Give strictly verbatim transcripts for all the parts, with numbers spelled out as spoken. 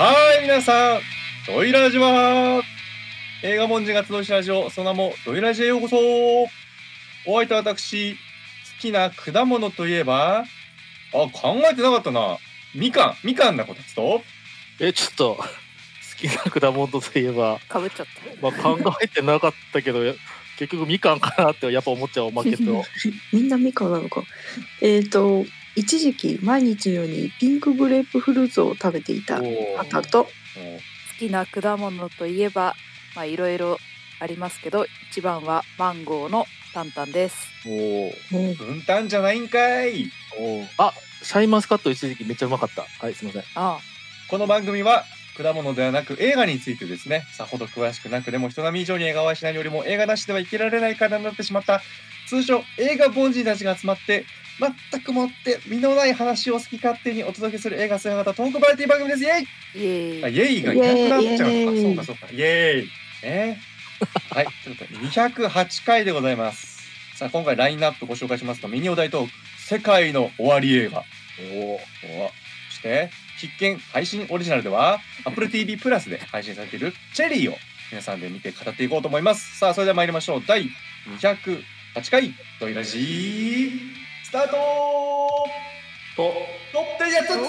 はい、皆さん、ドイラジは映画文字が集いしラジオ、その名もドイラジへようこそ。お相手は私、好きな果物といえば、あ、考えてなかったな。みかん、みかんなこたつと。 え、ちょっと好きな果物といえば、 かぶっちゃった。 まあ、考えてなかったけど、結局みかんかなってやっぱ思っちゃうおまけと。 みんなみかんなのか。えっ、ー、と一時期毎日のようにピンクグレープフルーツを食べていた方と、 好きな果物といえば、まあいろいろありますけど、一番はマンゴーのタンタンです。 おお、分担じゃないんかい。 お、あ、シャインマスカット一時期めっちゃうまかった。はい、すみません。 ああ、 この番組は果物ではなく映画についてですね、さほど詳しくなくでも人並み以上に映画はしないよりも映画なしでは生きられない体になってしまった通称映画凡人たちが集まって全くもって身のない話を好き勝手にお届けする映画姿トークバラエティ番組です。イエイイエイあイエイがいなくなっちゃうのか。そうかそうか、イエイねはい、ということでにひゃくはちかいでございます。さあ今回ラインナップご紹介しますと、ミニお題トーク世界の終わり映画、おおそして必見配信オリジナルでは Apple ティーブイ プラスで配信されているチェリーを皆さんで見て語っていこうと思います。さあそれでは参りましょう。だいにひゃくはちかいドイラジースタートとトップやつつ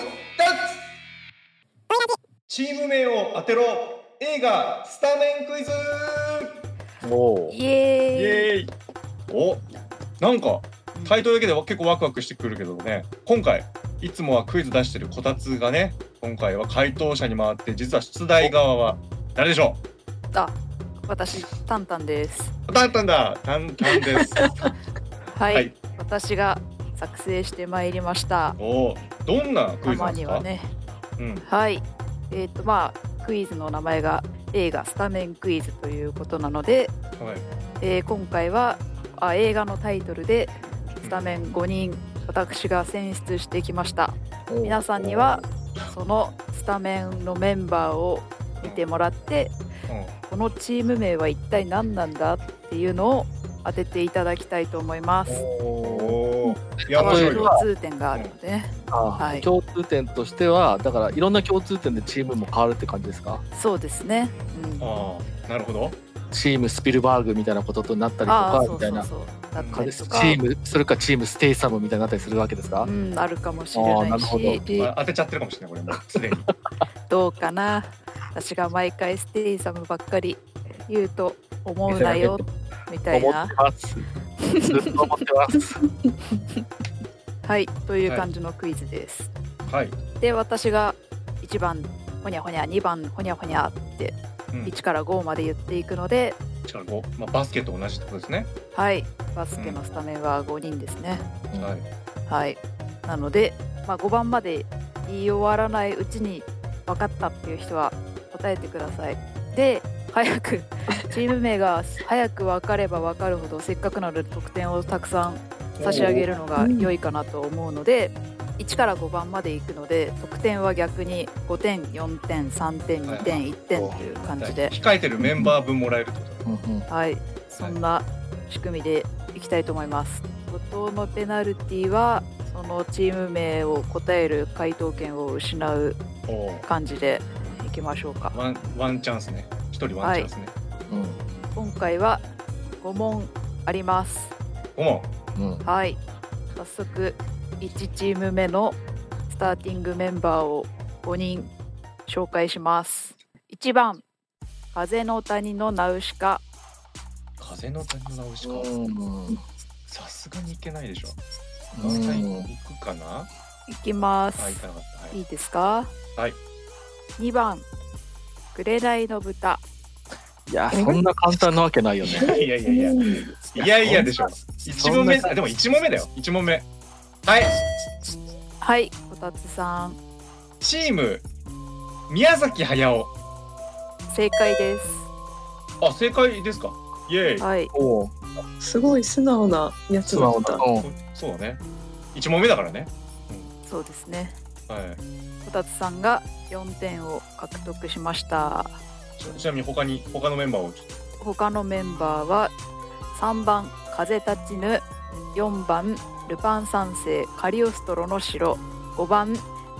チーム名を当てろ映画スタメンクイズ。 おイエーイイエーイ。お、なんかタイトルだけで結構ワクワクしてくるけどね、今回いつもはクイズ出してるこたつがね、今回は回答者に回って実は出題側は誰でしょう。 あ、私タンタンです。 タンタンだ、タンタンですはい、 はい、 私が作成してまいりました。 お、どんなクイズなんですか。 たまにはね、 うん、 はいえっ、ー、とまあクイズの名前が映画スタメンクイズということなので、 はい、 えー、今回はあ映画のタイトルでスタメンごにん私が選出してきました。皆さんにはそのスタメンのメンバーを見てもらって、このチーム名は一体何なんだっていうのを当てていただきたいと思います。 おー、いやや面白い。 共通点があるのでね、 あ、はい、共通点としてはだからいろんな共通点でチームも変わるって感じですか。 そうですね、うん、 ああ、なるほど。 チームスピルバーグみたいなこととなったりとかみたいな、チームそれかチームステイサムみたいになったりするわけですか。 うん、あるかもしれないし、 当てちゃってるかもしれないこれもすでにどうかな、私が毎回ステイサムばっかり言うと思うなよみたいな。 思ってますずっと思ってますはい、という感じのクイズです。 はい。 で、私がいちばんほにゃほにゃ、にばんほにゃほにゃっていちからごまで言っていくので、 いちからご、まあ、バスケと同じってことですね。 はい、バスケのスタメンはごにんですね、 うん、はい、 はい、なので、まあ、ごばんまで言い終わらないうちに分かったっていう人は答えてください。で、早くチーム名が早く分かれば分かるほどせっかくなので得点をたくさん差し上げるのが良いかなと思うので、いちからごばんまでいくので得点は逆にごてん、よんてん、さんてん、にてん、いってんという感じで、 控えてるメンバー分もらえるってことだ。 はい、そんな仕組みでいきたいと思います。後藤のペナルティはそのチーム名を答える回答権を失う感じでいきましょうか。 ワン、ワンチャンスね。一人ワンチャンスね、 はい、うん、今回はごもんあります。 ごもん、 うん、はい、早速いちチーム目のスターティングメンバーをごにん紹介します。いちばん、風の谷のナウシカ。 風の谷のナウシカ、さすがにいけないでしょ。何回行くかな。 いきます。 あ、行かなかった、はい、 いいですか。 はい。 にばん、紅の豚。 いや、そんな簡単なわけないよね。 いやいやいやいやいやでしょ。いち問目、でもいち問目だよ。いち問目。はいはい、こたつさん。 チーム宮崎駿。 正解です。 あ、正解ですか。イエーイ。 はい。 お、すごい素直なやつだった。 そうだね。いち問目だからね、 うん、そうですね。 はい。 こたつさんがよんてんを獲得しました。 ちなみに他に他のメンバーをちょっと。他のメンバーはさんばん風立ちぬ、よんばんルパン三世カリオストロの城、ごばん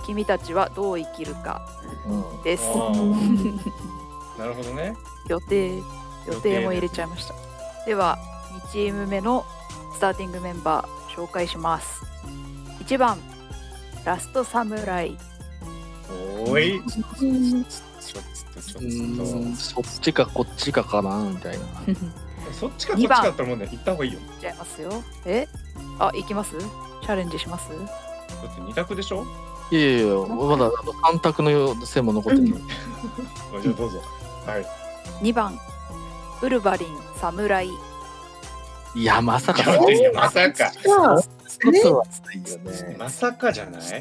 君たちはどう生きるかです。 あーなるほどね。 予定予定も入れちゃいました。ではにチーム目のスターティングメンバー紹介します。いちばんラストサムライ。 おいちょっとちょうっんそっちかこっちかかなみたいな。 とそっちかこっちかだったらもうね行った方がいいよ。 違いますよ。えあ行きます？チャレンジします？ だってに択でしょ。 いやいやいやまだあのさん択の線も残ってる、 うんあじゃあどうぞ。はいにばんウルヴァリンサムライ。 いやまさかいやいやまさかじゃあそうはないよね。 まさかじゃない。 ち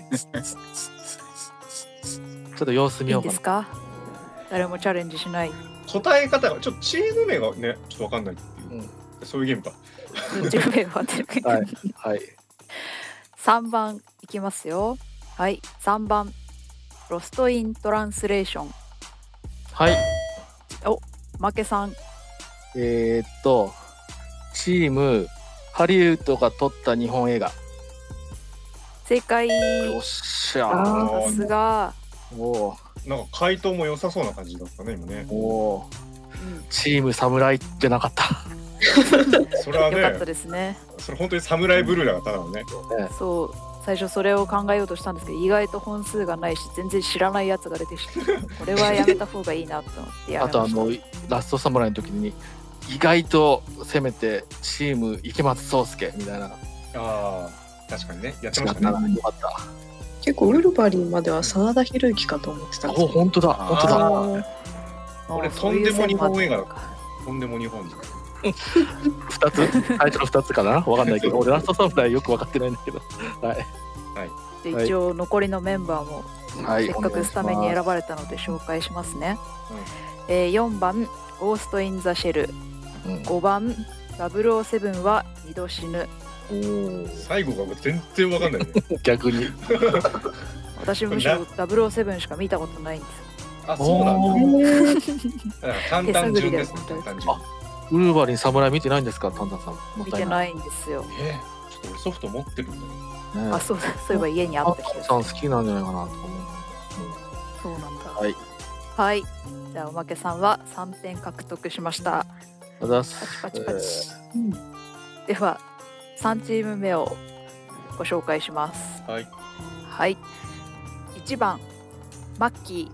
ょっと様子見いいようかな。 んですか？誰もチャレンジしない。 答え方がちょっとチーム名がねちょっとわかんないっていう、 うんそういうゲームか。 自分名は出る。 はいはい。 さんばんいきますよ。はい、さんばんロストイントランスレーション。 はい。 負けさん。 えー、っとチームハリウッドが撮った日本映画。 正解。 よっしゃあー。 さすが。 おーなんか回答も良さそうな感じだったね今ね。 おーうんチーム侍じゃなかった。 それはよかったねですね。 それ本当にサムライブルーだったのね。 そう最初それを考えようとしたんですけど意外と本数がないし全然知らないやつが出てきてこれはやめた方がいいなと思ってやめました。 あとあのラストサムライの時に意外と攻めてチーム池松壮亮みたいな。 ああ確かにねやって違っましたたね。 なよかった。 結構ウルヴァリンまでは真田広之かと思ってたんですおけど。 本当だ本当だ。 ああー俺あーとんでも日本映画だそういう線もあったのかとんでも日本人。 二つ最初の二つかなわかんないけど俺ラストサムライよく分かってないんだけど。はいで一応残りのメンバーもはい。 せっかくスタメンに選ばれたので紹介しますね。えー、よんばんゴースト・イン・ザ・シェル。 うんごばんダブルオーセブンはにど死ぬ。 おー最後が全然わかんないね。 逆に。 私むしろダブルオーセブンしか見たことないんですよ。 あそうなんだ。 おへーだから簡単順ですね手探りだよ簡単順。 ウルヴァリン侍見てないんですかタンタンさん。もったいない。 見てないんですよ。 えー、ちょっと俺ソフト持ってるんだけど。 ねあそうだそういえば家にあタンった気がする。 タンさん好きなんじゃないかなと思う。 そうなんだ。 はい。 はい。じゃあおまけさんはさんてん獲得しました。 あざっす。 パチパチパチえーではさんチーム目をご紹介します。 はい。 はい。いちばんマッキ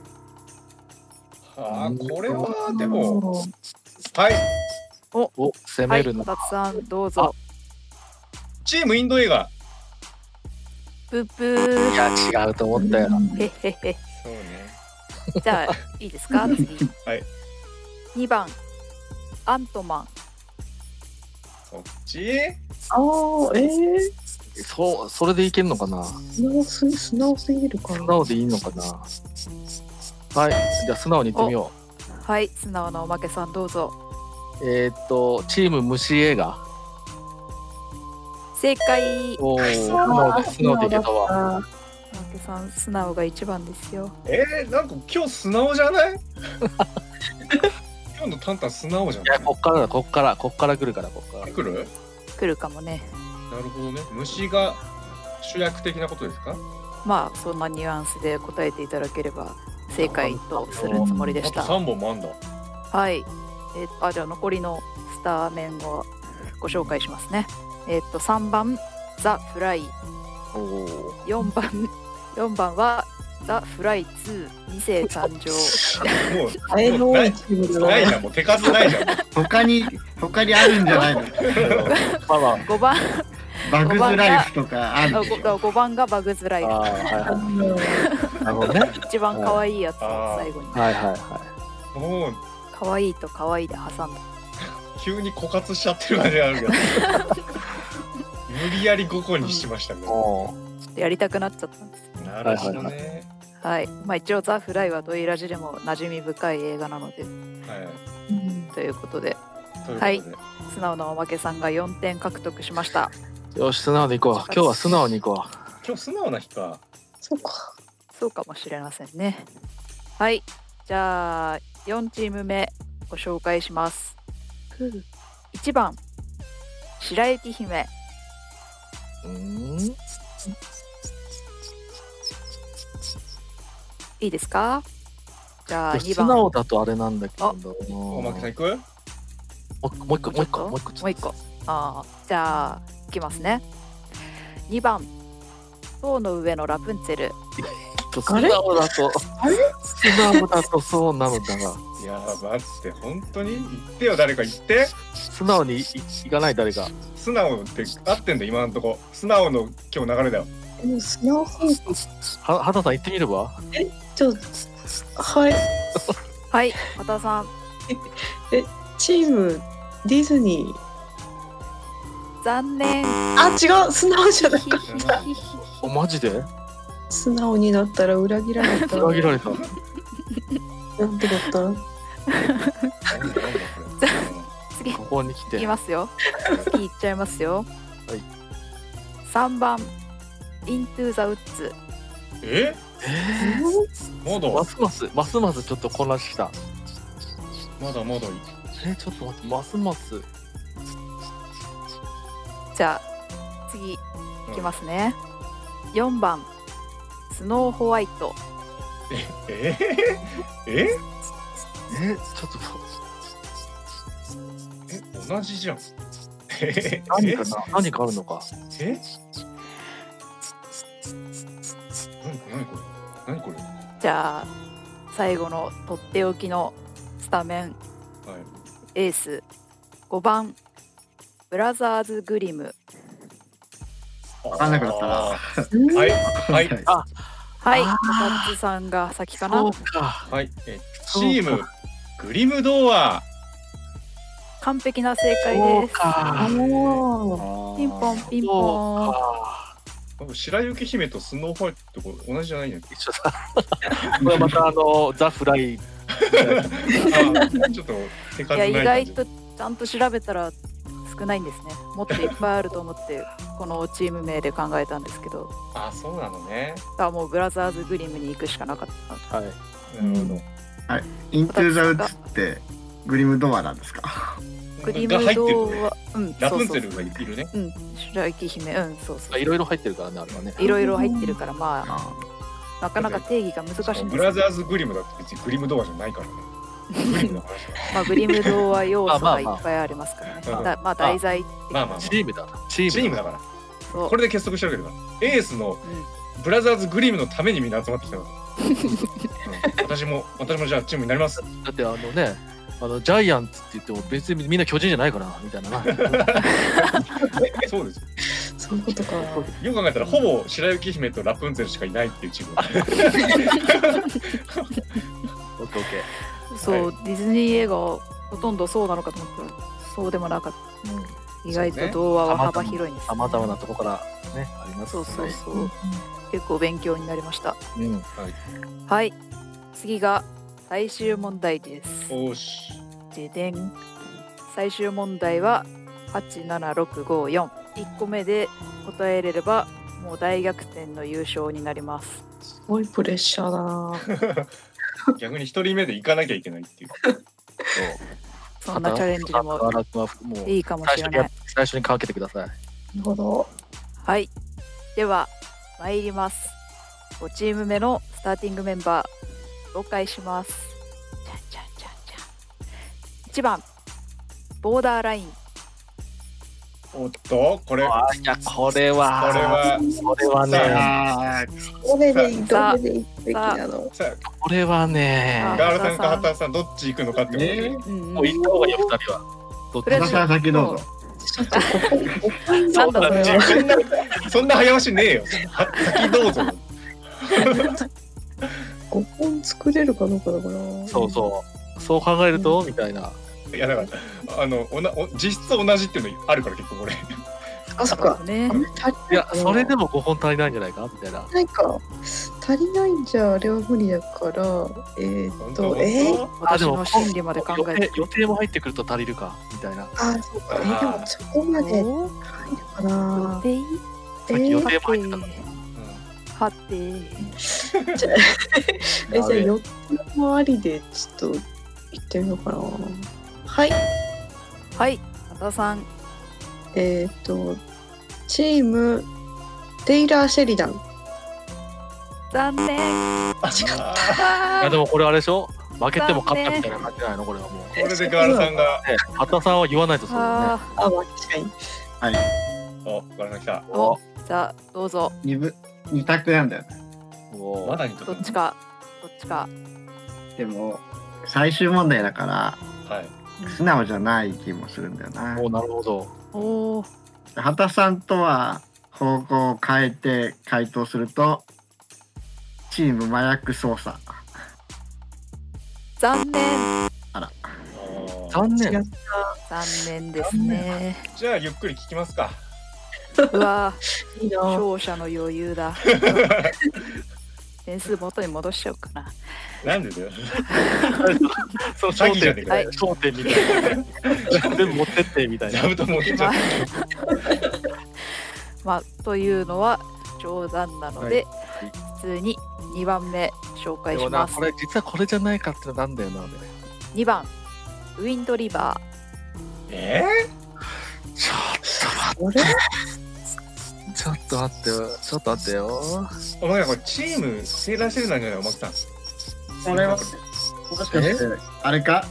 あーこれはでもはいー。 お攻はい。 めるの。 こたつさんどうぞ。 チームインド映画。 プープー。 いや違うと思ったよ。 へっへっへ。 そうね。 じゃあいいですか次。 はい。 にばんアントマン。 そっち？ あー、えー、 そうそれでいけるのかな。 素直す素直すぎるかな。 素直でいいのかな。はいじゃあ素直に言ってみよはい。素直なおまけさんどうぞ。 う。えー、っとチーム虫映画。 正解。 おお素直で素直でいけたわ。 あおまけさん素直が一番ですよ。 えー、なんか今日素直じゃない？今日のタンタン素直じゃないいやこっからだこっからこっから来るからこっから。 来る？ 来るかもね。 なるほどね。虫が主役的なことですか？ まあそんなニュアンスで答えていただければ正解とするつもりでしあとた。 さんぼんもあんだ。 はい。えーあじゃあ残りのスターメンをご紹介しますね。えっ、とさんばんザ・フライ。 おお。 よんばんよんばんはザ・フライツーに世誕生。 もうーあれの多いチームだな。 ないじゃんもう手数ないじゃん。 他に他にあるんじゃないの？ まあまあ。 ごばんバグズライフとかああるでしょ。 ごごばんがバグズライフ。 あーはいはい。なるほどね。 一番可愛いやつをあー最後に。 はいはいはもう可愛いと可愛いで挟んだ。 急に枯渇しちゃってる感じがあるけど。無理やりごこにしましたけい。 ど。 おちょっとやりたくなっちゃったんです。 なるほどね。 はい。まあ一応ザ・フライはドイラジでも馴染み深い映画なのではい。 うんということでということで、 はい素直なおまけさんがよんてん獲得しました。 ーよし素直でいこう。今日は素直にいこ今日素直な日か。 そうか。 そうかもしれませんね。はい。じゃあよんチーム目ご紹介します。いちばん白雪姫。 う。うーん。 いいですか？じゃあに素ばん。 直だとあれなんだけどな。 おまけさんいく？ もうもう一個もう一個もう一個もう一個。ああ、じゃあいきますね。にばん、塔の上のラプンツェル。 素直だとあれ素直だとそうなのだが、 いやーマジで本当に言ってよ、誰か言って。 素直にいいかない誰が。 素直って合ってんだ今のとこ。素直の今日流れだよ。 でも素直そうは畑さん言ってみれば。 ちょはいはい、和田さん。 チームディズニー。 残念。 あ、違う、素直じゃなかった。 おマジで？ 素直になったら裏切られた。 裏切られた。 なんてこった。 なんだなんだこれ。 次ここに来て。 いきますよ。次いっちゃいますよ。 はい。 さんばん、イントゥザウッズ。 え？ えまー、まだすますますますちょっと混乱してきた。 まだまだいい。 えー、ちょっと待って、ますます。 じゃあ次いきますね。よんばん、スノーホワイト。 ええええー、ちょっとえ同じじゃん。え何かな、何かあるのか。 え何これ何これ何これ。 じゃあ最後のとっておきのスタメンはい。 エース、ごばん、ブラザーズグリム。 分かんなくなったな。 はいはいあ、 はい、 あーこたつさんが先かなそう。か。 はい。えチそうかームグリム童話。 完璧な正解そうです。 か。 おピンポンピンそポン。 うか。 白雪姫とスノーホワイトと同じじゃないんだっけ。 一緒だ。これまたあのザフライ。 あちょっと手数いや意ない感じ。 外とちゃんと調べたら少ないんですね。もっといっぱいあると思ってこのチーム名で考えたんですけど、 あそうなのね。 あもうブラザーズグリムに行くしかなかった。 はい。 なるほど。 イントゥザウッズってグリムドアなんですか？ グリムが入ってる童とね。 話、うん、 ラプンツェそうそうそうルがいるね。 うん、白雪姫、うん、そうそう。 いろいろ入ってるからね、あれはね。 いろいろ入ってるからまああなかなか定義が難しいんですブラザーズグリムだって別にグリム童話じゃないからね。グリムの話だ。 まあグリム童話要素がいっぱいありますからね。 まあまあだまあ題材ってまあまあまあ。 チームだ。チーム。 チームだから。 そうこれで結束してるわけだから。エースのうんブラザーズグリムのためにみんな集まってきたから。うん私も私もじゃあチームになります。 だってあのね、あのジャイアンツって言っても別にみんな巨人じゃないからみたいなな。 そうですよ。 そういうことか。 よく考えたらほぼ白雪姫とラプンツェルしかいないっていうチーム。 オッケーオッケそう、 はディズニー映画ほとんどそうなのかと思ったらそうでもなかった。 ー。うん。 意外と童話は幅広いんです、ね。 さまざまなところからねあります。 そうそうそう。結構勉強になりました。 うん。 はい。次が最終問題です。 おーし。 ででん。最終問題ははちななろくごよん。いっこめで答えれればもう大逆転の優勝になります。 すごいプレッシャーだな。 逆に一人目で行かなきゃいけないっていう。 そう。 そんなチャレンジでもあらくはもういいかも最初にしれない。 最初にかけてください。 なるほど。 はい。では参ります。ごチーム目のスターティングメンバー紹介します。じゃんじゃんじゃんじゃん。いちばんボーダーライン。 おっとこれあいやこれはこれはこれはねあどれでいいさあどれでいいべきなの。 さあこれはねあガールさんかハタさんどっち行くのかってことで、 えうんうんもう行った方がいいよ二人は。どっちとりあえず田さん先どうぞ。 ちょっとここなんだこれは。 そんなそんな早押しねえよ。は先どうぞ。 ごほん作れるかどうかだから。 そうそうそう考えるとみたいな。 いやだからあのおなお実質同じっていうのあるから結構これ。 あ、そっか。 ねあ。れ足りいやそれでもごほん足りないんじゃないかみたいな。 ないか。足りないんじゃあれは無理だから。えー、っと、えー、 私の心理まで考予えて定予定も入ってくると足りるかみたいな。 あ、そうか。えー、でもそこまで入るおかな。 でいえさっき予ー、 定も入ってたの。 はてえ、じゃあよっつもありでちょっと行ってみようかな。はい。 はい和田さん。 えー、っと、チーム、テイラー・シェリダン。 残念。 あ、違った。 いやでもこれあれでしょ、負けても勝ったみたいな感じじゃないのこれはもう。 これでガールさんが、 ね、畑さんは言わないとそうだよね。 ああ、まあ確かに。 はい。 お、ガールさん来た。 ーお、じゃあどうぞ。 二部二択なんだよね。 おまだにとどっちかどっちか。 でも最終問題だからはい。 素直じゃない気もするんだよな。 お、なるほど。 おお。 畑さんとは方向を変えて回答するとチーム麻薬捜査。 残念。 あら。 残念。 残念ですね。 じゃあゆっくり聞きますか。 うわいいな。 勝者の余裕だ。点数元に戻しちゃおうかな。 なんでだよ。 そう、 詐焦点みた欺じゃねえかいな、焦点みたいな。全部持ってってみたいな。 座布団持ってっちゃっまあというのは冗談なので、 はい普通ににばんめ紹介でもな、 しますこ。れ実はこれじゃないかってのなんだよな。 にばんウィンドリバえちょっとあれ？ ちょっと待ってよ。ちょっと待ってよ。 ー、お前これチームセーラーシェルなんじゃないおまきさん。 これはもしかしてあれか？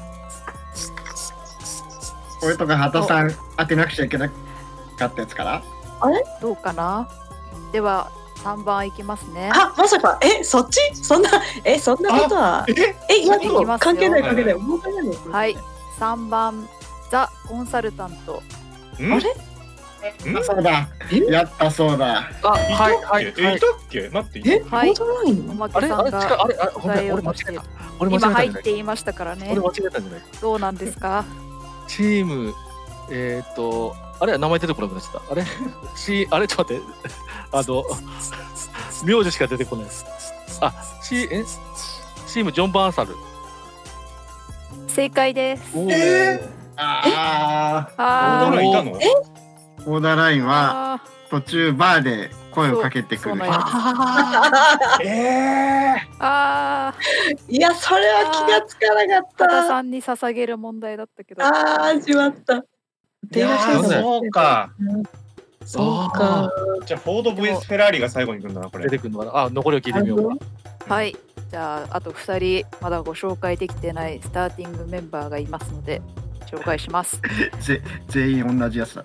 俺とか畑さん当てなくちゃいけなかったやつからーどうかな。ではさんばんいきますね。 あ、まさか、え、そっちそんな、え、そんなことは。 ええ、いや、 いきますよ関係ない関係ない。 は問題ないのこれはい、さんばんザ・コンサルタント。 んあれ？ んそうだ。やったそうだ。 あ、はいはいえ、 はいいた。っけ待って、いたえ、 っはい本当ないおの？ まあれあれ違うけさんがあれあれごめん俺間違えた。俺間違えたんじゃない今入っていましたからね俺。間違えたんじゃないどうなんですか。 チームえっ、ー、とあれ名前出てこなくなっちゃったあれしあれちょっと待ってあの名字しか出てこないですあチえチームジョン・バーンサル正解です。 おーえあボーあーダーラインいたのー、ボーダーラインはあ途中バーで声をかけてくる人。 そうそうなんやえーーあー、 いや、それは気がつかなかっ多田た。 さんに捧げる問題だったけど。 ああ、しまった。 いやーそうか。 そうか。 じゃあフォード ブイエス フェラーリが最後に来るんだなこれ出。てくるのかなあ残りを聞いてみようかはい、じゃああとふたりまだご紹介できてないスターティングメンバーがいますので紹介します。 ぜ全員同じやつだ。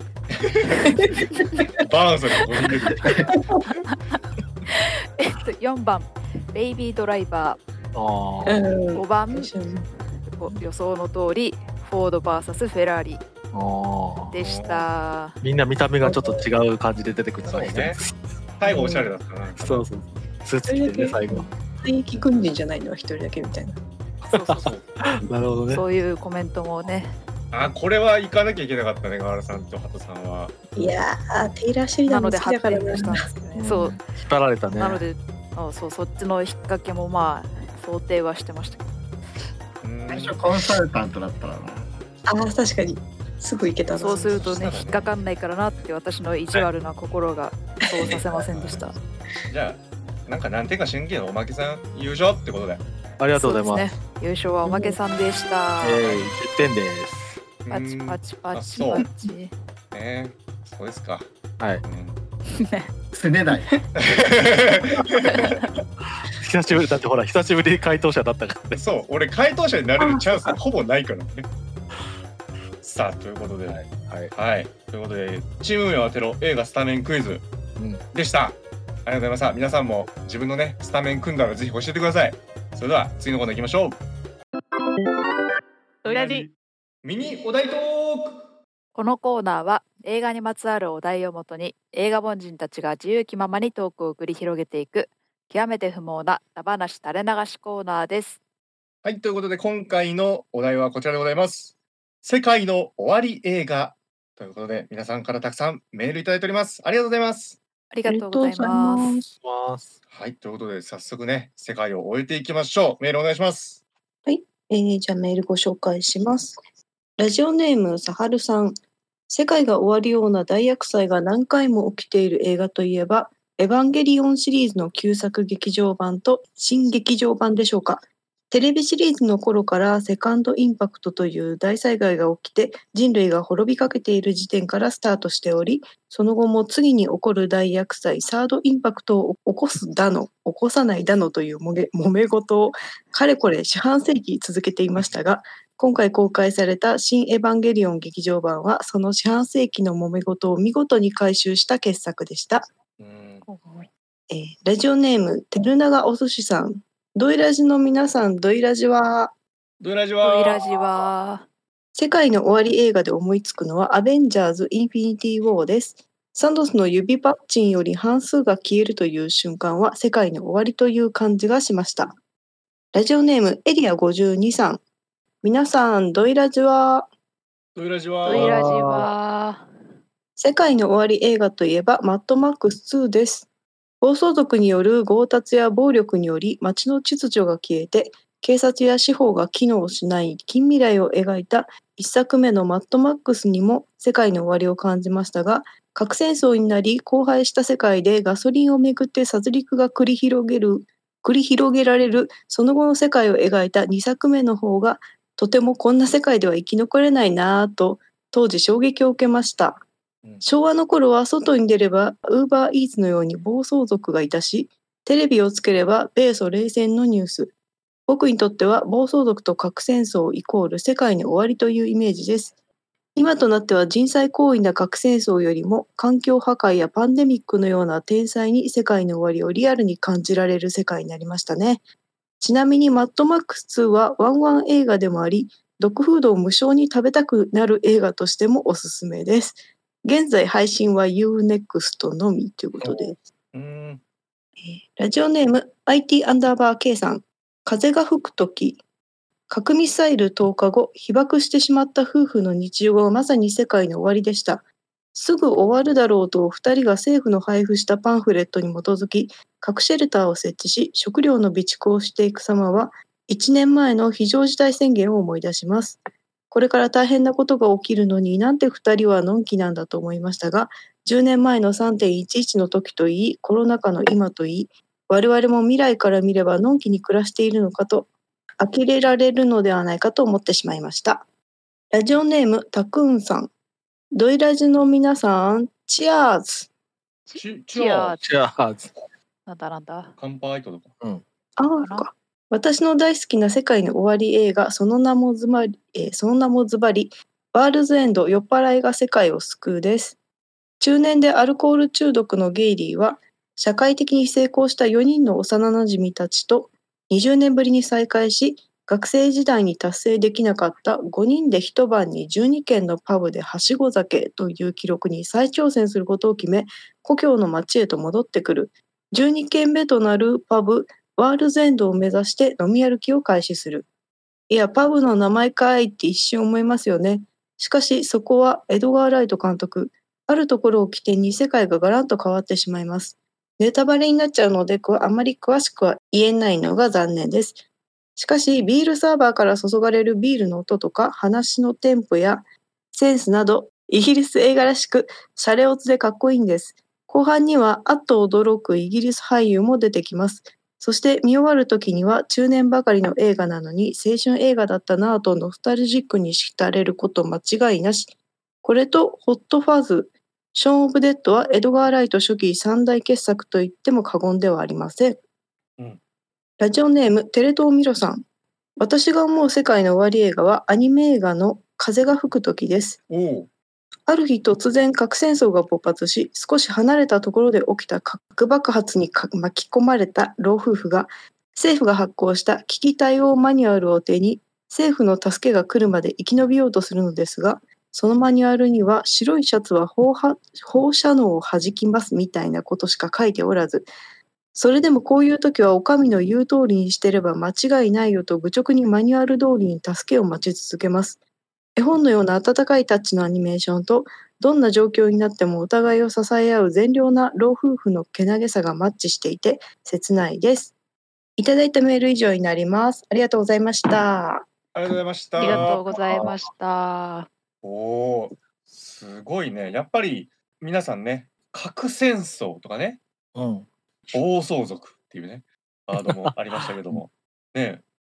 バーンサルがごにん出てきた。 えっとよんばんベイビードライバあうーん。 ー、ごばん確かに予想の通りフォード ブイエス フェラーリあーでした。 みんな見た目がちょっと違う感じで出てくるそうのがね。最後おしゃれだったな。 そうそうスーツ着てね最後退役軍人じゃないのは一人だけみたいな。 そうそうそうなるほどねそういうコメントもね。 あ、これは行かなきゃいけなかったね、ガールさんとハトさんは。 いやー、テイラー・シェリダンもなのではち好きだから点にしたんな。 ですけどね。そう引っ張られたねなのであそうそっちの引っ掛けもまあ想定はしてましたけど。 うん最初コンサルタントだったらな。 ああ、確かに。すぐ行けたな。 そうするとねそしたらね引っかかんないからなって私の意地悪な心がそうさせませんでした。 じゃあ、なんか何点かしんけど、おまけさん優勝ってことで。 ありがとうございますそうですね。優勝はおまけさんでした。 えー、じゅってんですパチパチパチあそうパチ。 ね、そうですか。 はいうんすねない。 久しぶりだってほら久しぶりに回答者だったからねそう、俺回答者になれるチャンスほぼないからね。さあ、ということで、 はい、はいはい、ということで、チーム名を当てろ映画スタメンクイズうん、 でした。ありがとうございました。皆さんも自分のね、スタメン組んだらぜひ教えてください。それでは、次のコーナー行きましょう。 裏地ミニお題トーク。 このコーナーは映画にまつわるお題をもとに映画凡人たちが自由気ままにトークを繰り広げていく極めて不毛なダバなし垂れ流しコーナーです。 はい、ということで今回のお題はこちらでございます。世界の終わり映画ということで皆さんからたくさんメールいただいております。ありがとうございます。 ありがとうございます。 す。 ますはい、ということで早速ね、世界を終えていきましょう。メールお願いします。 えー、じゃあメールご紹介します。ラジオネームさはるさん。世界が終わるような大厄災が何回も起きている映画といえば、エヴァンゲリオンシリーズの旧作劇場版と新劇場版でしょうか。 テレビシリーズの頃からセカンドインパクトという大災害が起きて人類が滅びかけている時点からスタートしており、その後も次に起こる大厄災サードインパクトを起こすだの起こさないだのというもめ揉め事をかれこれ四半世紀続けていましたが、今回公開された新エヴァンゲリオン劇場版はその四半世紀の揉め事を見事に回収した傑作でした。 うん。 えーラジオネームてるながお寿司さん、ドイラジの皆さん、ドイラジはドイラジドはイラジは世界の終わり映画で思いつくのはアベンジャーズ・インフィニティ・ウォーです。サンドスの指パッチンより半数が消えるという瞬間は世界の終わりという感じがしました。ラジオネームエリアごじゅうにさん、皆さん、ドイラジはドイラジドイはラジは世界の終わり映画といえばマッドマックスツーです。暴走族による強奪や暴力により街の秩序が消えて警察や司法が機能しない近未来を描いた一作目のマッドマックスにも世界の終わりを感じましたが、核戦争になり荒廃した世界でガソリンをめぐって殺戮が繰り広げる繰り広げられるその後の世界を描いたにさくめの方がとてもこんな世界では生き残れないなぁと当時衝撃を受けました。昭和の頃は外に出ればウーバーイーツのように暴走族がいたし、テレビをつければ米ソ冷戦のニュース。僕にとっては暴走族と核戦争イコール世界の終わりというイメージです。今となっては人災行為な核戦争よりも環境破壊やパンデミックのような天災に世界の終わりをリアルに感じられる世界になりましたね。ちなみにマッドマックスツーはワンワン映画でもあり、ドッグフードを無償に食べたくなる映画としてもおすすめです。現在配信は ユーネクスト のみということで、 うん。 ラジオネーム アイティー アンダーバー K さん、風が吹くとき、核ミサイル投下後被爆してしまった夫婦の日常はまさに世界の終わりでした。すぐ終わるだろうとふたりが政府の配布したパンフレットに基づき核シェルターを設置し食料の備蓄をしていく様はいちねんまえの非常事態宣言を思い出します。これから大変なことが起きるのになんてふたりはのんきなんだと思いましたが、じゅうねんまえの さんてんいちいち の時といい、コロナ禍の今といい、我々も未来から見ればのんきに暮らしているのかと呆れられるのではないかと思ってしまいました。ラジオネームたくんさん、ドイラジの皆さん、チアーズ。 チチアーズじゃあ、 なんだなんだ乾杯とか。 ああ、か。私の大好きな世界の終わり映画、その名もズバリ、えーその名もズバリ、ワールズエンド、酔っ払いが世界を救うです。中年でアルコール中毒のゲイリーは、社会的に成功したよにんの幼馴染たちとにじゅうねんぶりに再会し、学生時代に達成できなかったごにんで一晩にじゅうにけんのパブではしご酒という記録に再挑戦することを決め、故郷の町へと戻ってくる。じゅうにけんめとなるパブ、ワールズエンドを目指して飲み歩きを開始する。いや、パブの名前かいって一瞬思いますよね。しかし、そこはエドガー・ライト監督。あるところを起点に世界がガランと変わってしまいます。ネタバレになっちゃうので、あまり詳しくは言えないのが残念です。しかし、ビールサーバーから注がれるビールの音とか、話のテンポやセンスなど、イギリス映画らしく、シャレオツでかっこいいんです。後半には、あっと驚くイギリス俳優も出てきます。そして見終わる時には中年ばかりの映画なのに青春映画だったなぁとノスタルジックに浸れること間違いなし。これとホットファズ、ショーン・オブ・デッドはエドガー・ライト初期三大傑作と言っても過言ではありません。 うん、 ラジオネームテレ東ミロさん。私が思う世界の終わり映画はアニメ映画の風が吹く時です。 おある日突然核戦争が勃発し、少し離れたところで起きた核爆発に巻き込まれた老夫婦が、政府が発行した危機対応マニュアルを手に、政府の助けが来るまで生き延びようとするのですが、そのマニュアルには白いシャツは放射放射能を弾きますみたいなことしか書いておらず、それでもこういう時はお上の言う通りにしてれば間違いないよと愚直にマニュアル通りに助けを待ち続けます。絵本のような温かいタッチのアニメーションと、どんな状況になってもお互いを支え合う善良な老夫婦のけなげさがマッチしていて切ないです。いただいたメール以上になります。ありがとうございました。 ありがとうございました。 ありがとうございました。 おお、すごいね。やっぱり皆さんね、核戦争とかね、 うん、 暴走族っていうね、ワードもありましたけども、ね、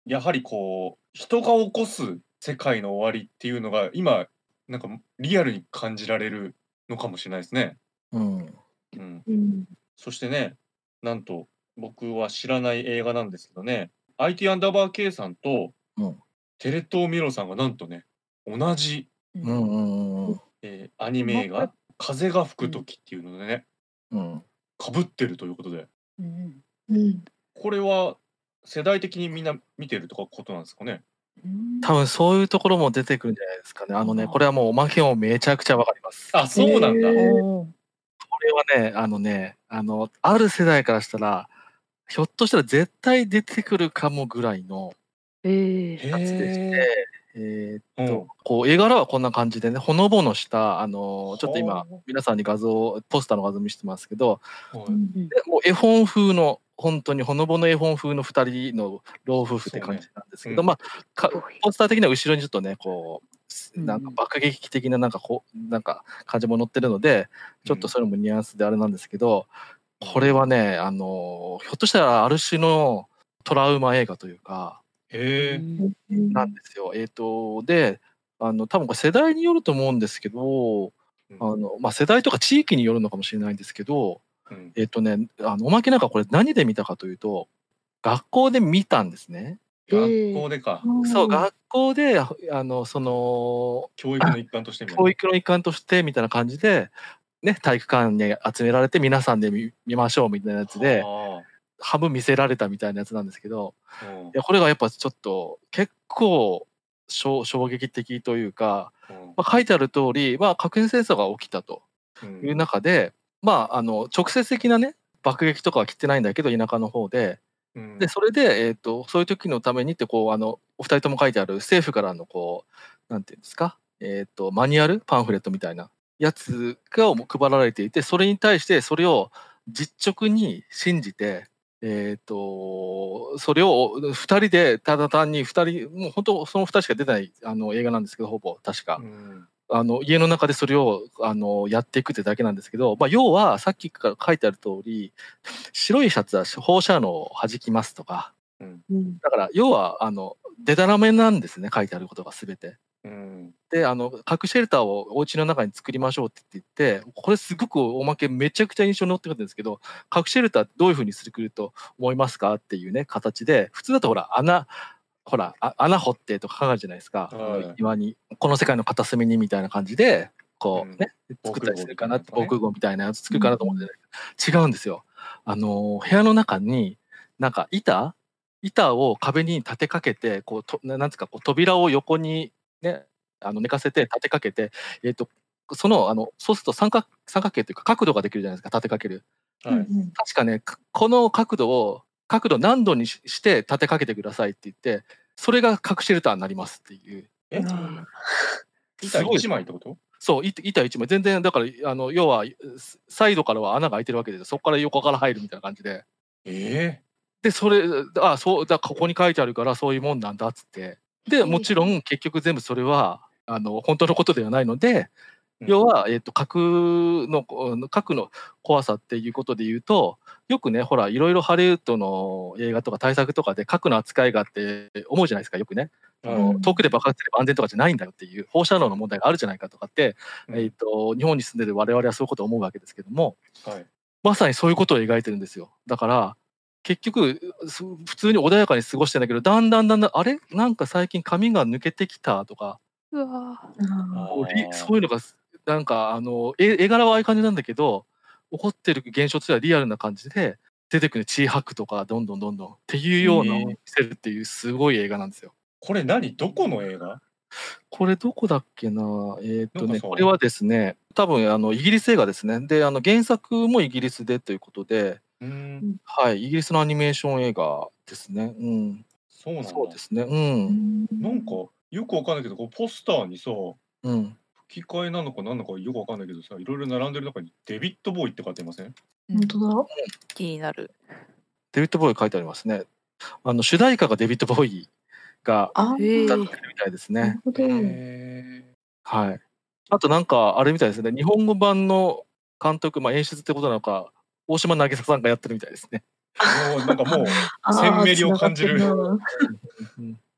やはりこう人が起こす世界の終わりっていうのが今なんかリアルに感じられるのかもしれないですね。 うん。 うん、 うんそしてね、なんと僕は知らない映画なんですけどね、アイティー アンダーバー K さんとうんテレ東ミロさんがなんとね、同じ、 うんうんうんえーアニメ映画「風が吹く時」っていうのでね、 うん。 かぶってるということで、 うんうんこれは世代的にみんな見てるとかことなんですかね。 うん多分そういうところも出てくるんじゃないですかね。あのね、 あーこれはもうおまけもめちゃくちゃわかります。 あ、そうなんだ。 へーおーこれはね、あのね、あの、ある世代からしたら、ひょっとしたら絶対出てくるかもぐらいのえーやつでしへて、えーっと、 うんこう絵柄はこんな感じでね、ほのぼのした、あの、ちょっと今はあ、 皆さんに画像、ポスターの画像見せてますけど、 はいうんでもう絵本風の、本当にほのぼの絵本風のふたりの老夫婦って感じなんですけど、 そうねまあ、かポスター的には後ろにちょっとね、こう、 うんなんか爆撃的ななんかこう、なんか感じも載ってるので、ちょっとそれもニュアンスであれなんですけど、これはね、あの、ひょっとしたらある種のトラウマ映画というか、 へえ、 なんですよ。えっと、で、あの、多分これ世代によると思うんですけど、あの、まあ、世代とか地域によるのかもしれないんですけど、 うんえっとね、あの、おまけなんかこれ何で見たかというと、学校で見たんですね。 学校でか、 そう、学校で、あの、その、 教育の一環としてみたいな教育の一環としてみたいな感じで、ね、体育館に集められて皆さんで見見ましょうみたいなやつで、 は半分見せられたみたいなやつなんですけど、 あうんいや、これがやっぱちょっと結構衝衝撃的というか、 うんまあ、書いてある通り、まあ、核戦争が起きたとうんいう中で、まあ、あの、直接的なね、爆撃とかは来てないんだけど、田舎の方で、 うんで、それで、えっと、そういう時のためにって、こう、あの、お二人とも書いてある政府からの、こう、なんていうんですか、えっと、マニュアル、パンフレットみたいなやつが配られていて、それに対して、それを実直に信じて、えっと、それを二人で、ただ単に二人、もう本当、その二人しか出てないあの映画なんですけど、ほぼ、確か。 うんあの家の中でそれをあのやっていくってだけなんですけど、まあ、要はさっきから書いてある通り、白いシャツは放射能を弾きますとか、 うんだから要はあのでたらめなんですね、書いてあることがすべて。 うんで、あの核シェルターをお家の中に作りましょうって言って、これすごくおまけめちゃくちゃ印象に残ってるんですけど、核シェルターってどういうふうにすると思いますかっていうね形で、普通だとほら穴ほらあ穴掘ってとか考えるじゃないですか、 はい庭にこの世界の片隅にみたいな感じでこうね、 うん作ったりするかなって、 防空防空壕みたいなやつ作るかなと思うんじゃないけど、違うんですよ。あの部屋の中になんか板板を壁に立てかけて、こうとななんつうかこう扉を横にねあの寝かせて立てかけて、えっとそのあのそうすると三角三角形というか角度ができるじゃないですか、立てかける。 はい確かね、かこの角度を角度何度にしして立てかけてくださいって言って、それが核シェルターになりますっていう。 えあ板すごい一枚ってことそう、い板一枚。全然、だから、あの、要は、ササイドからは穴が開いてるわけですよ。そこから横から入るみたいな感じで。 えで、それ、あ、そう、だここに書いてあるからそういうもんなんだっつって。で、もちろん結局全部それは、あの、本当のことではないので、 え要は、えっと、核の、核の怖さっていうことで言うと、よくね、ほら、いろいろハリウッドの映画とか対策とかで核の扱いがあって思うじゃないですか、よくね。あの遠くで爆発すれば安全とかじゃないんだよっていう放射能の問題があるじゃないかとかって、 うんえっと、日本に住んでる我々はそういうことを思うわけですけども、 はいまさにそういうことを描いてるんですよ。だから結局す普通に穏やかに過ごしてんだけど、だんだんだんだんあれなんか最近髪が抜けてきたとか、 うわあこうリそういうのがなんかあの絵絵柄はああいう感じなんだけど、起こってる現象としてはリアルな感じで出てくる血吐くとかどんどんどんどんっていうようなへえ見せるっていうすごい映画なんですよ。 これ何どこの映画これどこだっけな、えーっとね、 なんかさこれはですね、多分あのイギリス映画ですね。で、あの原作もイギリスでということで、 うんはい、イギリスのアニメーション映画ですね。うん、 そうなんだそうですね。うん、 なんかよくわかんないけどこうポスターにさうん。 吹き替えなのか何なのかよくわかんないけどさいろいろ並んでる中にデビッド・ボーイって書いてませんー本当だ。 気になる。 デビッド・ボーイ書いてありますね。あの主題歌がデビッド・ボーイがあへえ歌ってるみたいですね。 なるほど。 へはい。あとなんかあれみたいですね。日本語版の監督、まあ演出ってことなのか、大島渚さんがやってるみたいですね。 ーもうなんかもうあー鮮明りを感じる繋がってな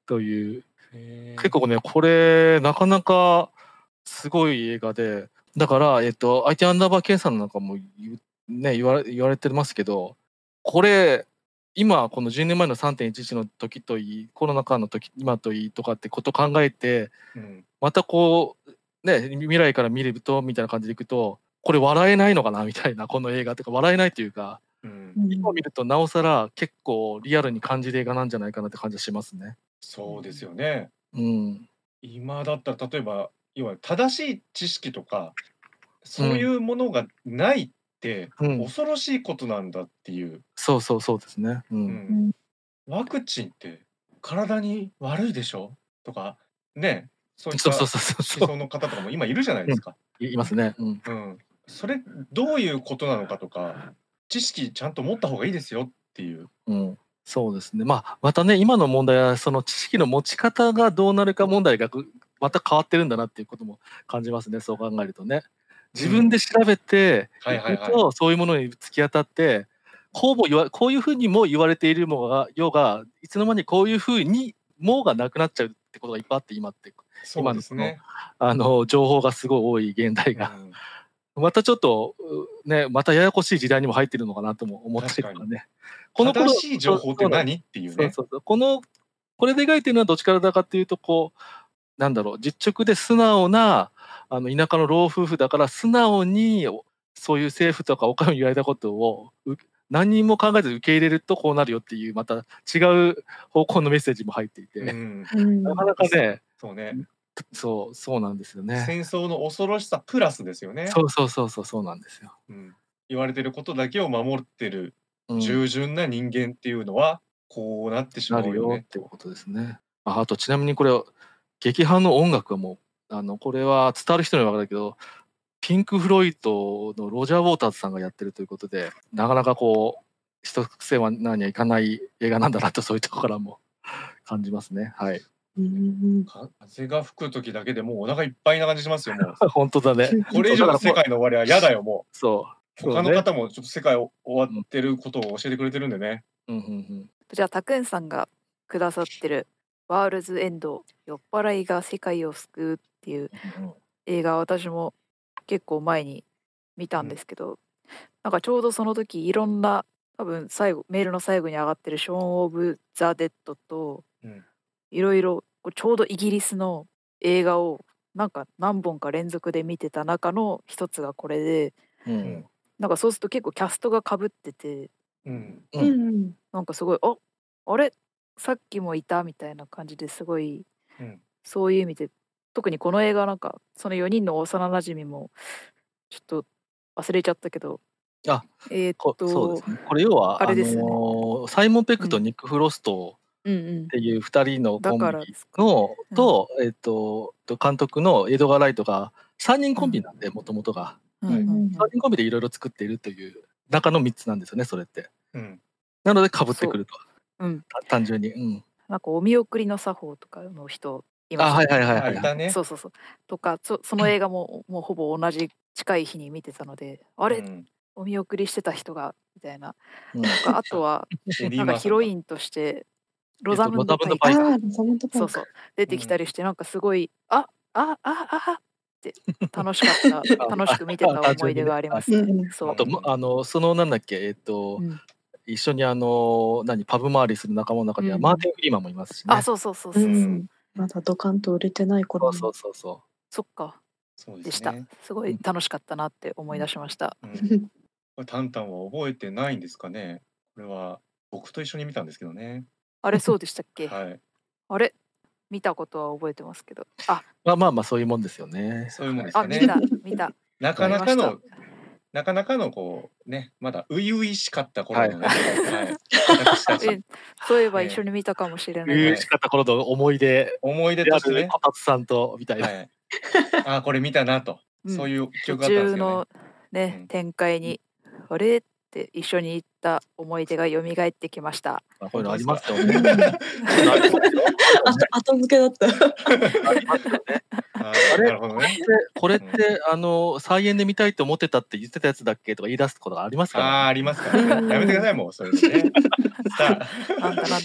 というへー結構ねこれなかなかすごい映画で、だからえっと アイティー アンダーバー K さんなんかも言うね言われ言われてますけど、これ今このじゅうねんまえの さんてんいちいち の時といい、コロナ禍の時今といいとかってこと考えて、 うんまたこうね未来から見るとみたいな感じでいくと、これ笑えないのかなみたいな、この映画とか笑えないというか、 うん今見るとなおさら結構リアルに感じる映画なんじゃないかなって感じがしますね。 そうですよね。 うん今だったら例えば要は正しい知識とかそういうものがないってうん恐ろしいことなんだっていう、 そうそうそうですね。ううんん、ワクチンって体に悪いでしょとかね、そういったそうそうそうそう思想の方とかも今いるじゃないですか。 いいますね。うんうん、それどういうことなのかとか知識ちゃんと持った方がいいですよっていう。 うん、そうですね。まあまたね今の問題はその知識の持ち方がどうなるか問題がぐまた変わってるんだなっていうことも感じますね。そう考えるとね。自分で調べてはいはいはいとそういうものに突き当たってほぼ言わこういうふうにも言われているものがよがいつの間にこういうふうにもがなくなっちゃうってことがいっぱいあって今ってそうですね。 あの情報がすごい多い現代が、 うんまたちょっとうねまたややこしい時代にも入ってるのかなとも思ったりとかね。この頃正しい情報って何っていうね。 そうそうそうこのこれで描いてるのはどっちからだかっていうとこうなんだろう実直で素直なあの田舎の老夫婦だから素直にそういう政府とかお上に言われたことをう何にも考えず受け入れるとこうなるよっていうまた違う方向のメッセージも入っていて、 うんうんなかなかねそうね。 そうそうなんですよね。 戦争の恐ろしさプラスですよね。 そうそうそうそうそうなんですよ。 うん、言われてることだけを守ってるうん従順な人間っていうのはこうなってしまなるようよねと。 っていうことですね。ああとちなみにこれ劇伴の音楽はもうあのこれは伝わる人には分かるけどピンク・フロイトのロジャー・ウォーターズさんがやってるということでなかなかこう一癖は何にはいかない映画なんだなとそういうところからも感じますね。はい。 うん風が吹く時だけでもうお腹いっぱいな感じしますよ。もう本当だね。 これ以上の世界の終わりは嫌だよもう。 そう。 他の方もちょっと世界終わってることを教えてくれてるんでね。 うんうんうん。 じゃあたくんさんがくださってる「ワールズエンド酔っ払いが世界を救う」っていう映画、私も結構前に見たんですけど、なんかちょうどその時いろんな多分最後メールの最後に上がってる「ショーン・オブ・ザ・デッド」とうんいろいろちょうどイギリスの映画をなんか何本か連続で見てた中の一つがこれで、 うんなんかそうすると結構キャストがかぶってて、 うんううんんなんかすごいああれさっきもいたみたいな感じですごい、 うんそういう意味で特にこの映画なんかそのよにんの幼なじみもちょっと忘れちゃったけど、 あえー、っこそうでとすね。これ要はあれですよねあのーサイモン・ペックとニック・フロストうんうんっていうふたりのコンビだからですかのうんと、えっとと監督のエドガー・ライトがさんにんコンビなんでもともとがうんうんさんにんコンビでいろいろ作っているという中のみっつなんですよねそれって。 うんなので被ってくるとうんた単純に。うん。 なんかお見送りの作法とかの人いまあしたねはいはいはいはい。 あいたね。 そうそうそうとかそその映画ももうほぼ同じ近い日に見てたので、あれ、 うんお見送りしてた人がみたいな、 うんなんかあとはエディなんかヒロイン。 ンとしてロザムンド・パイあロザムンドパイかあロザムンドパイかそうそう出てきたりして、なんかすごいああああって楽しかった楽しく見てた思い出がありますね。 うんうんそうあともあのそのなんだっけえっと、 うん一緒にあの何パブ回りする仲間の中にはうんマーティン・フリーマンもいますしね。 あそうそうそうそうう、 んまだドカンと売れてない頃そうそうそうそそっかそうでした、 ですね。 すごい楽しかったなって思い出しました。 うんこれタンタンは覚えてないんですかね。これは僕と一緒に見たんですけどね。 あれそうでしたっけ、 はい。 あれ見たことは覚えてますけど、あう。まあまあまあそういうもんですよね。 そういうもんですかね。 あ見た見たなかなかの見ましなかなかのこうねまだ初々しかった頃のね。 ははい私たちえそういえば一緒に見たかもしれない、 嬉しかった頃の思い出思い出であとしてね。 るこたつさんとみたいな。 はい。あこれ見たなと、 うんそういう記途憶があったんです中よねの。ね、 うん展開にあれって一緒に行った思い出が蘇ってきました。 まあこういうのありますようんね。こういうのありますよあ後付けだったありますよね。 ああれなるほどね。 これってこれってあの菜園で見たいと思ってたって言ってたやつだっけとか言い出すことがありますからね。 あーありますからね。やめてくださいもうそういうのね。さあなんだなんだ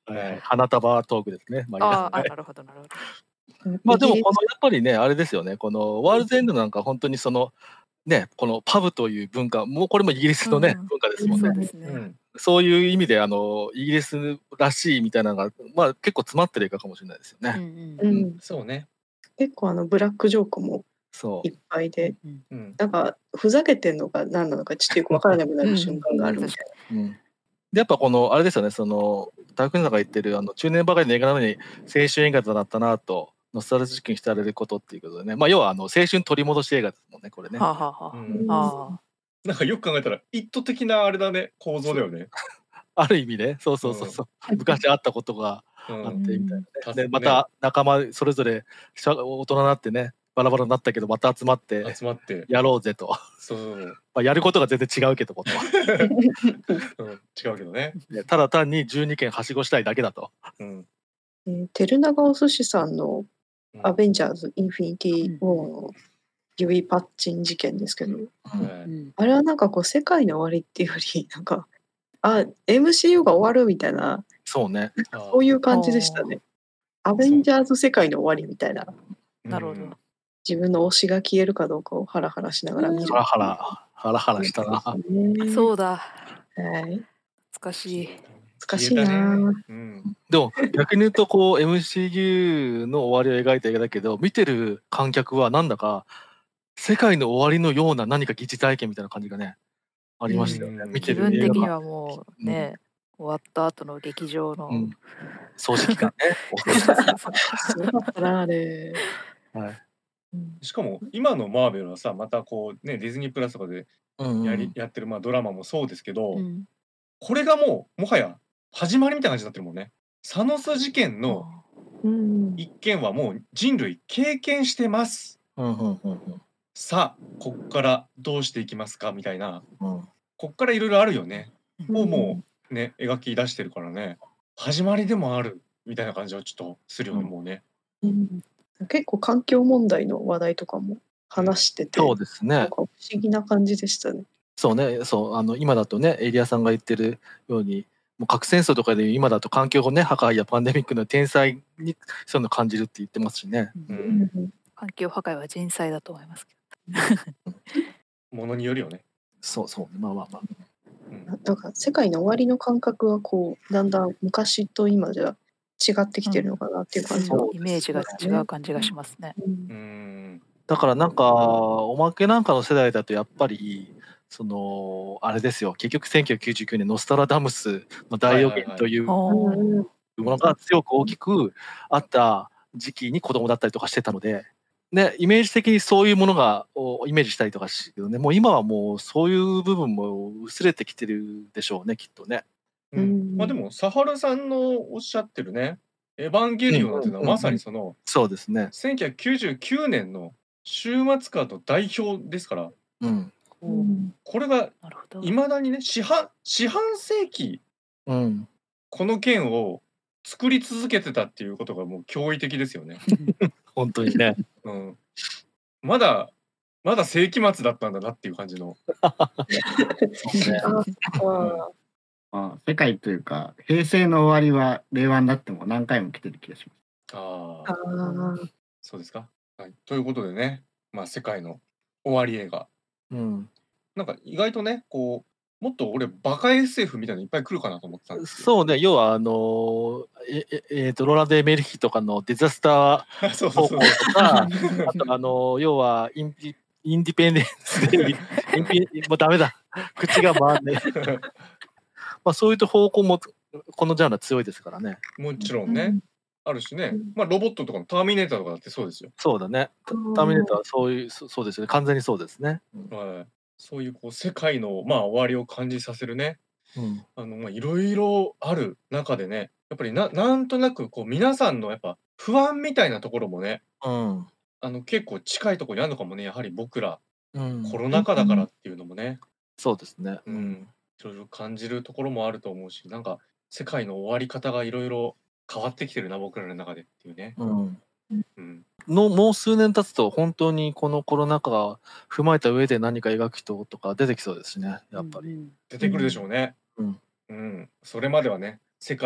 はい花束トークですね。まあいいやあーあ、なるほどなるほど。 まあでもイギリこのやっぱりねあれですよね。このワールズエンドなんか本当にそのねこのパブという文化もうこれもイギリスのね、 うん文化ですもんね。 そうですね。 うんそういう意味であのイギリスらしいみたいなのがまあ結構詰まってる映画かもしれないですよね。 うんううんん、 そうね。 結構あのブラックジョークもそいっぱいで、 うんうんなんかふざけてんのか何なのかちょっとよくわからなくなる瞬間があるみたいな。 う。うん。でやっぱこのあれですよね。その大工さんが言ってるあの中年ばかりの映画なのに青春映画だったなとノスタルジックに浸れることっていうことでね。まあ要はあの青春取り戻し映画ですもんねこれね。 はあ、はあはあうんあなんかよく考えたらイット的なあれだね、構造だよね。 ある意味ね。そうそうそうそう。昔あったことがうんあってみたいなね。でうんまた仲間それぞれしゃ大人になってねバラバラになったけどまた集まって集まって、 やろうぜと。 そうそうそう、 まあやることが全然違うけどもと。 うん、違うけどね。 ねただ単にじゅうにけんはしごしたいだけだと。 うんえーテルナガお寿司さんのうんアベンジャーズ・インフィニティ・ウォーの指パッチン事件ですけど、 はいうんあれはなんかこう世界の終わりっていうよりなんかあ エムシーユー が終わるみたいなそうね。 あーそういう感じでしたね。アベンジャーズ世界の終わりみたいな、 なるほどうん自分の推しが消えるかどうかをハラハラしながら見る。 ハラハラハラハラしたな。 ねそうだ。 はい。 懐かしい。 難しいな消えたねぁ。 うんでも逆に言うとこう エムシーユー の終わりを描いた映画だけど見てる観客はなんだか世界の終わりのような何か疑似体験みたいな感じがねありましたよね。 うん見て自る映画が、 分的にはもうね、終わった後の劇場の。 うん、葬式感すごかったなあれ。 ね。はい。 うんしかも今のマーベルはさ、またこうねディズニープラスとかでうんやり、やってるまあドラマもそうですけど、 うんこれがもうもはや始まりみたいな感じになってるもんね。サノス事件のうん一件はもう人類経験してます。 うんうんうんさあこっからどうしていきますかみたいな、 うんこっからいろいろあるよね。 うんをもうね描き出してるからね、始まりでもあるみたいな感じはちょっとするよね、 うんもうね。 うん結構環境問題の話題とかも話してて、 そうですねなんか。不思議な感じでしたね。 そうね。そうあの今だとねエイリアさんが言ってるようにもう核戦争とかで今だと環境ね破壊やパンデミックの天災にそういうの感じるって言ってますしね。 ううんん、 環境破壊は人災だと思いますけものによるよね。 そうそうまあまあまあ。 うんだから世界の終わりの感覚はこうだんだん昔と今じゃ違ってきてるのかなっていう感じはど、イメージが違う感じがしますね。 うんうんだからなんかおまけなんかの世代だとやっぱりそのあれですよ結局せんきゅうひゃくきゅうじゅうきゅうねんノスタラダムスの大予言というもおーうんのが強く大きくあった時期に子供だったりとかしてたので、ね、イメージ的にそういうものがをイメージしたりとかしけどねもう今はもうそういう部分も薄れてきてるでしょうねきっとね。 うんうんまあでもサハルさんのおっしゃってるね「エヴァンゲリオン」なんていうのはうんうんうんまさにそのそうですね。 せんきゅうひゃくきゅうじゅうきゅうねんの終末感の代表ですから、 うんうんこれがなるほど。 いまだにね四半四半世紀うんこの剣を作り続けてたっていうことがもう驚異的ですよね。 本当にね。 うん、まだまだ世紀末だったんだなっていう感じの。 そうねあまあ世界というか平成の終わりは令和になっても何回も来てる気がします。 あああ、 ーそうですか。はい、ということでね、まあ世界の終わり映画、 うんなんか意外とね、こうもっと俺バカ エスエフ みたいなのいっぱい来るかなと思ってたんですよ。 そうね要はあのえええーとローランド・エメリヒとかのデザスターそうそうそう方法とか、あとあの要はインディインディペンデンスデイ、インピもうダメだ、口が回んねえ。まあそういう方向もこのジャンルは強いですからね。 もちろんね、あるしね、まあロボットとかのターミネーターとかだってそうですよ。 そうだね。タターミネーターはそういうそそうですよね。完全にそうですね。 はい、そういうこう世界のまあ終わりを感じさせるね、 うん。 あのまあいろいろある中でね、やっぱりななんとなくこう皆さんのやっぱ不安みたいなところもね、 うん。 あの結構近いところにあるのかもね、やはり僕らうん。 コロナ禍だからっていうのもね、 そうですね。 う。ん、いろいろ感じるところもあると思うし、なんか世界の終わり方がいろいろ変わってきてるな僕らの中でっていうね。 うん。 うん、 のもう数年経つと本当にこのコロナ禍を踏まえた上で何か描く人とか出てきそうですしね。やっぱり。 り。 出てくるでしょうね。 うん。 うん、それまではね、世界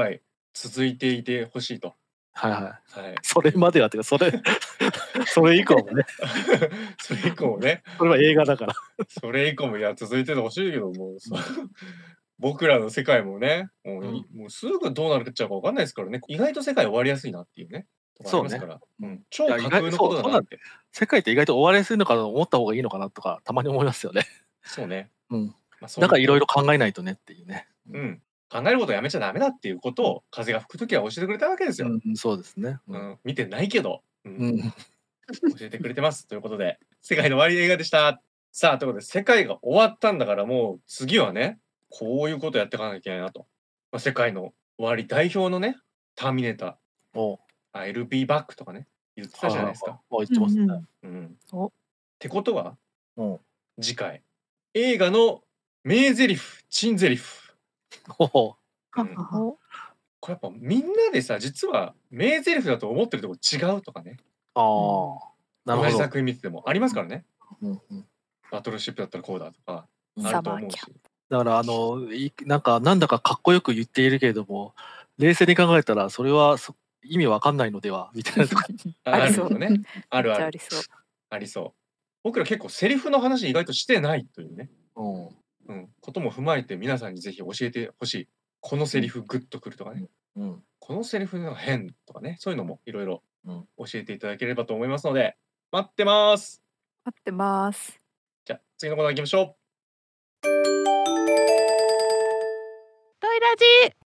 続いていてほしいと。 はいはい。 はい。 それまではっていうか、それ、それ以降もね。 それ以降もね。 それは映画だから。 それ以降もいや続いててほしいけども、そう僕らの世界もね、もう,、 うんもうすぐどうなるかちゃうか分かんないですからね。意外と世界終わりやすいなっていうね。とこありますから。 そうねうん、超いや意外架空のことだそうそうなんなって。 世界って意外と終わりやすいのかと思った方がいいのかなとか、たまに思いますよね。 そうね。 うん。 まあ、そうだからいろいろ考考えないとねっていうね。 うん。考えることをやめちゃダメだっていうことを風が吹くときは教えてくれたわけですよ。 うん、そうですね。 ううんん。 見てないけど、うんうん。 教えてくれてます。ということで、世界の終わり映画でした。さあ、ということで、世界が終わったんだから、もう次はね、こういうことやっていかなきゃいけないなと。まあ、世界の終わり代表のね、ターミネーター、 おあ エルビー バックとかね、言ってたじゃないですか。 あ言ってますね。 うんうんうん。 おってことは、 うん。 次回、映画の名台詞、珍台詞。 ほほうんはははおこれやっぱみんなでさ、実は名台詞だと思ってるとこ違うとかね。 ああ。なるほど。 同じ作品見ててもありますからね。 うんうんバトルシップだったらこうだとか、 うんあると思うし。 だからあのいなんかなんだかかっこよく言っているけれども、冷静に考えたらそれはそ意味わかんないのではみたいなとか。 あありそうるよね。あるあるめっちゃあり。そう。 ありそう。僕ら結構セリフの話意外としてないというね、 うん。 うん、ことも踏まえて皆さんにぜひ教えてほしい。このセリフグッとくるとかね、 うん。 このセリフが変とかね、そういうのもいろいろうん教えていただければと思いますので、待ってます。 待ってます。 じゃあ次のコーナー行きましょう。 トイラジ